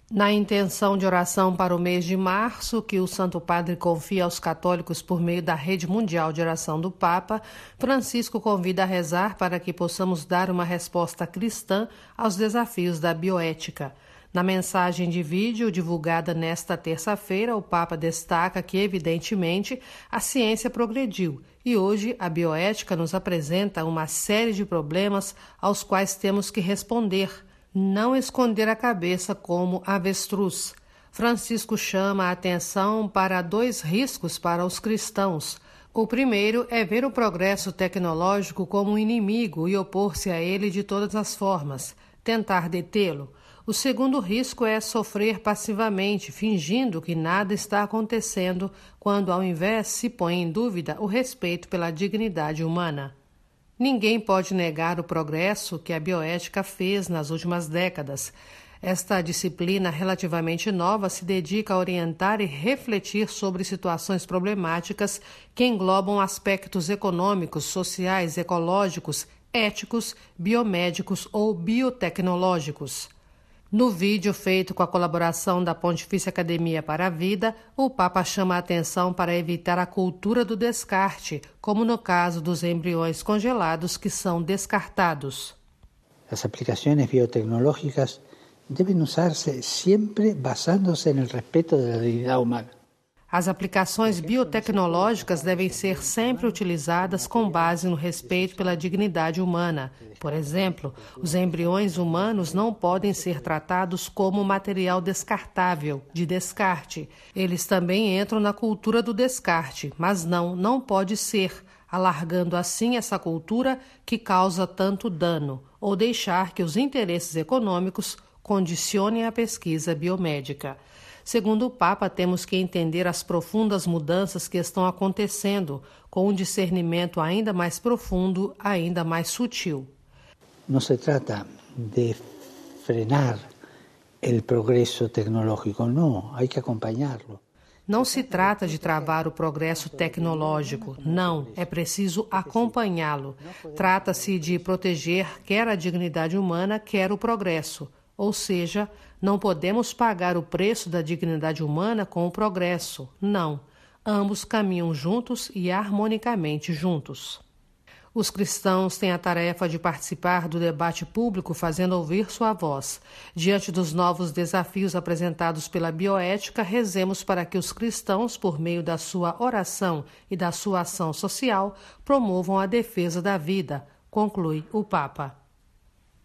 Na intenção de oração para o mês de março, que o Santo Padre confia aos católicos por meio da Rede Mundial de Oração do Papa, Francisco convida a rezar para que possamos dar uma resposta cristã aos desafios da bioética. Na mensagem de vídeo divulgada nesta terça-feira, o Papa destaca que, evidentemente, a ciência progrediu e hoje a bioética nos apresenta uma série de problemas aos quais temos que responder. Não esconder a cabeça como avestruz. Francisco chama a atenção para 2 riscos para os cristãos. O primeiro é ver o progresso tecnológico como um inimigo e opor-se a ele de todas as formas, tentar detê-lo. O segundo risco é sofrer passivamente, fingindo que nada está acontecendo, quando ao invés se põe em dúvida o respeito pela dignidade humana. Ninguém pode negar o progresso que a bioética fez nas últimas décadas. Esta disciplina relativamente nova se dedica a orientar e refletir sobre situações problemáticas que englobam aspectos econômicos, sociais, ecológicos, éticos, biomédicos ou biotecnológicos. No vídeo feito com a colaboração da Pontifícia Academia para a Vida, o Papa chama a atenção para evitar a cultura do descarte, como no caso dos embriões congelados que são descartados. As aplicações biotecnológicas devem usar-se sempre basando-se no respeito da dignidade humana. As aplicações biotecnológicas devem ser sempre utilizadas com base no respeito pela dignidade humana. Por exemplo, os embriões humanos não podem ser tratados como material descartável, de descarte. Eles também entram na cultura do descarte, mas não pode ser, alargando assim essa cultura que causa tanto dano, ou deixar que os interesses econômicos condicionem a pesquisa biomédica. Segundo o Papa, temos que entender as profundas mudanças que estão acontecendo, com um discernimento ainda mais profundo, ainda mais sutil. Não se trata de frenar o progresso tecnológico, não, há que acompanhá-lo. Não se trata de travar o progresso tecnológico, não, é preciso acompanhá-lo. Trata-se de proteger quer a dignidade humana, quer o progresso. Ou seja, não podemos pagar o preço da dignidade humana com o progresso. Não. Ambos caminham juntos e harmonicamente juntos. Os cristãos têm a tarefa de participar do debate público fazendo ouvir sua voz. Diante dos novos desafios apresentados pela bioética, rezemos para que os cristãos, por meio da sua oração e da sua ação social, promovam a defesa da vida, conclui o Papa.